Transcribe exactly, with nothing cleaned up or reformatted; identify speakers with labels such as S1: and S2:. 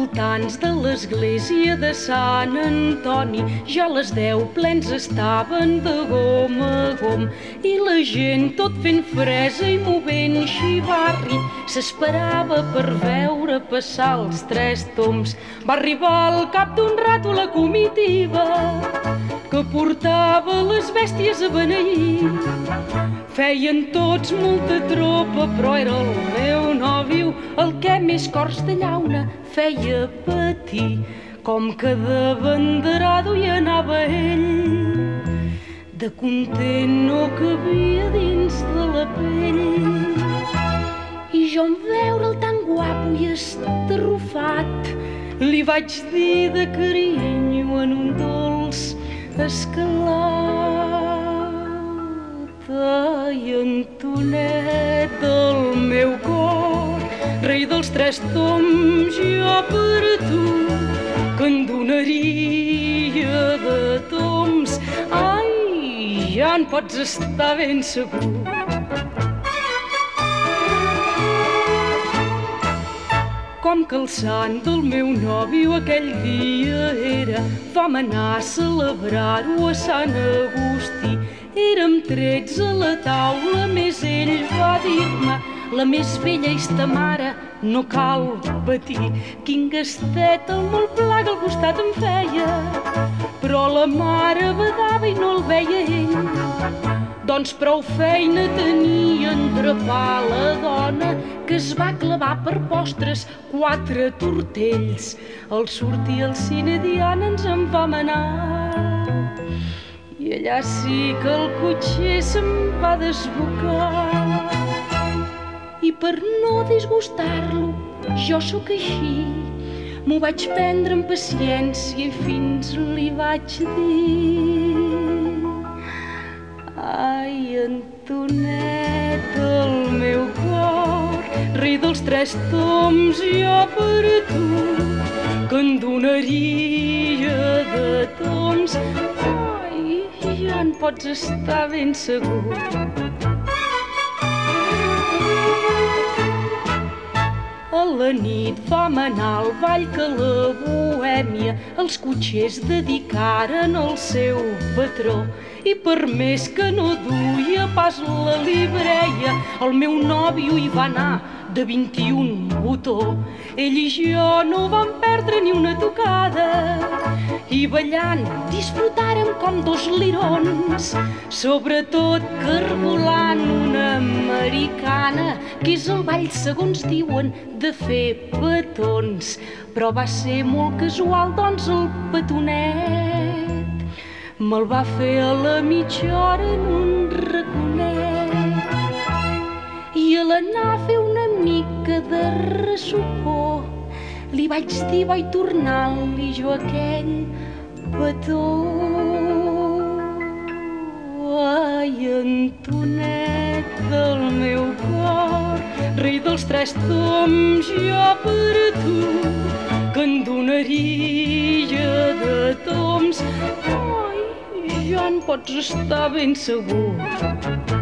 S1: voltants de l'església de Sant Antoni. Ja a les deu plens estaven de gom a gom i la gent tot fent fresa i movent xivarri s'esperava per veure passar els tres tombs. Va arribar al cap d'un rato la comitiva que portava les bèsties a beneir. Feien tots molta tropa, però era el meu nòvio el que més cors de llauna feia patir. Com que de banderado hi anava ell, de content no cabia dins de la pell. I jo en veure'l tan guapo i estarrufat li vaig dir de carinyo en un dolç escalat: ai, Antonet del meu cor, rei dels tres tombs, jo per a tu que en donaria de tombs. Ai, ja en pots estar ben segur. Com que el sant del meu nòvio aquell dia era, vam anar a celebrar-ho a Sant Agustí. Érem tretze a la taula, més ell va dir-me: la més bella és ta mare, no cal patir. Quin gastet el molt pla que al costat em feia, però la mare badava i no el veia ell. Doncs prou feina tenia en drapar la dona, que es va clavar per postres quatre tortells. Al sortir al cine Diana ens en vam anar i allà sí que el cotxer se'm va desbocar. I per no disgustar-lo, jo sóc així, m'ho vaig prendre amb paciència i fins li vaig dir: ai, Antonet del meu cor, rei dels tres tombs, jo per a tu que en donaria de tombs. Ai, ja en pots estar ben segur. A la nit vam anar al ball que la bohèmia els cotxers dedicaren al seu patró. I per més que no duia pas la libreia, el meu nòvio hi va anar de vint-i-un botó. Ell i jo no vam perdre ni una tocada i ballant disfrutàrem com dos lirons, sobretot cargolant una americana, que és el ball, segons diuen, de fer petons. Però va ser molt casual, doncs el petonet me'l va fer a la mitja hora en un raconet. I a l'anar a fer una mica de ressupor li vaig dir, vaig tornar-li jo aquell petó: ai, Antonet del meu cor, rei dels tres tombs, jo per a tu que en donaria de tombs. Ai, ja en pots estar ben segur.